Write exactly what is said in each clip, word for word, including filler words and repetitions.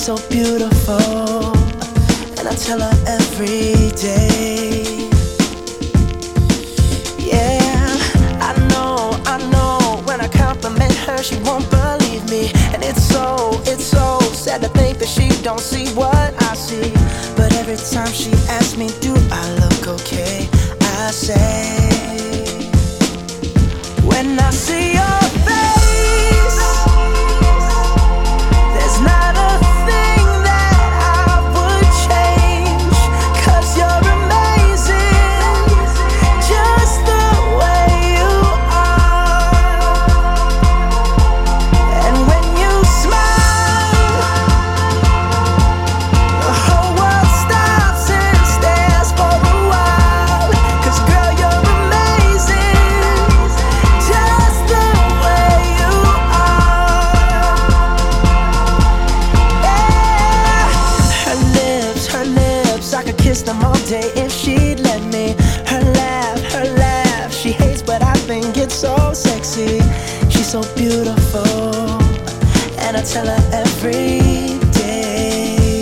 so beautiful, and I tell her every day. Yeah, I know, I know, when I compliment her she won't believe me. And it's so, it's so sad to think that she don't see what I see. But every time she asks me, do I look okay, I say, when I see your face, there's not a thing that I would change, 'cause you're amazing, just the way you are. And when you smile, the whole world stops and stares for a while. 'Cause girl, you're amazing, just the way you are. Yeah. Her lips, her lips, I could kiss them all day if she'd let me. Her laugh, her laugh, she hates but I think it's so sexy. She's so beautiful, and I tell her every day.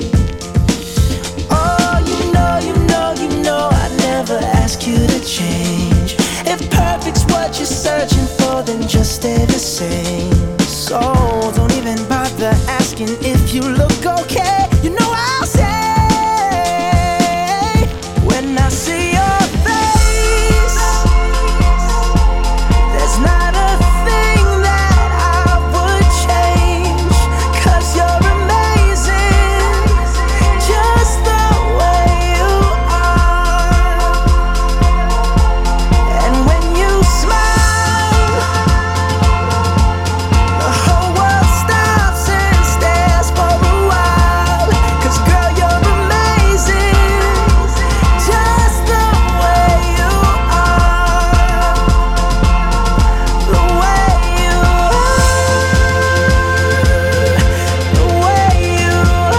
Oh, you know, you know, you know I'd never ask you to change. If perfect's what you're searching for, then just stay the same. So don't even bother asking if you look okay. You know I'll say, when I see your face, there's not a thing that I would change, 'cause you're amazing, just the way you are. And when you smile, the whole world stops and stares for a while. 'Cause girl, you're amazing, just the way you are. The way you are, the way you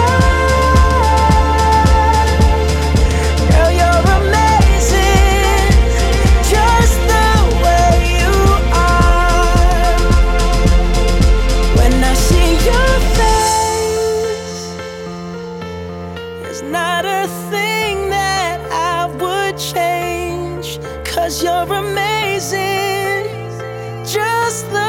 are. Girl, you're amazing, just the way you are. When I see your face, there's not a thing that I would change, 'cause you're amazing, just the